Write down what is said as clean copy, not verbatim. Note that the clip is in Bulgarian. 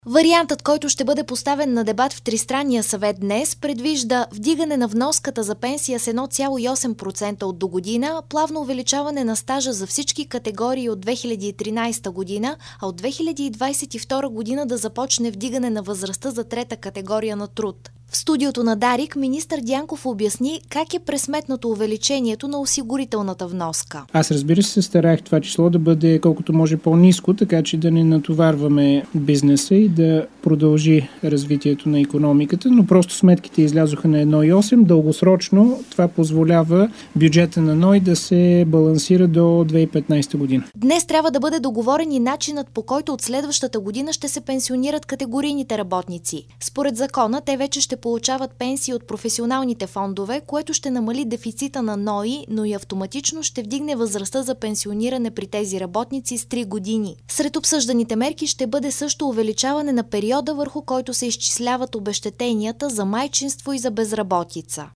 Вариантът, който ще бъде поставен на дебат в Тристранния съвет днес, предвижда вдигане на вноската за пенсия с 1,8% от догодина, плавно увеличаване на стажа за всички категории от 2013 година, а от 2022 година да започне вдигане на възрастта за трета категория на труд. В студиото на Дарик министър Дянков обясни как е пресметнато увеличението на осигурителната вноска. Аз, разбира се, старах това число да бъде колкото може по-ниско, така че да не натоварваме бизнеса и да продължи развитието на икономиката, но просто сметките излязоха на 1,8. Дългосрочно това позволява бюджета на НОИ да се балансира до 2015 година. Днес трябва да бъде договорен и начинът, по който от следващата година ще се пенсионират категорийните работници. Според закона, те вече ще получават пенсии от професионалните фондове, което ще намали дефицита на НОИ, но и автоматично ще вдигне възрастта за пенсиониране при тези работници с 3 години. Сред обсъжданите мерки ще бъде също увеличаване на периода, върху който се изчисляват обезщетенията за майчинство и за безработица.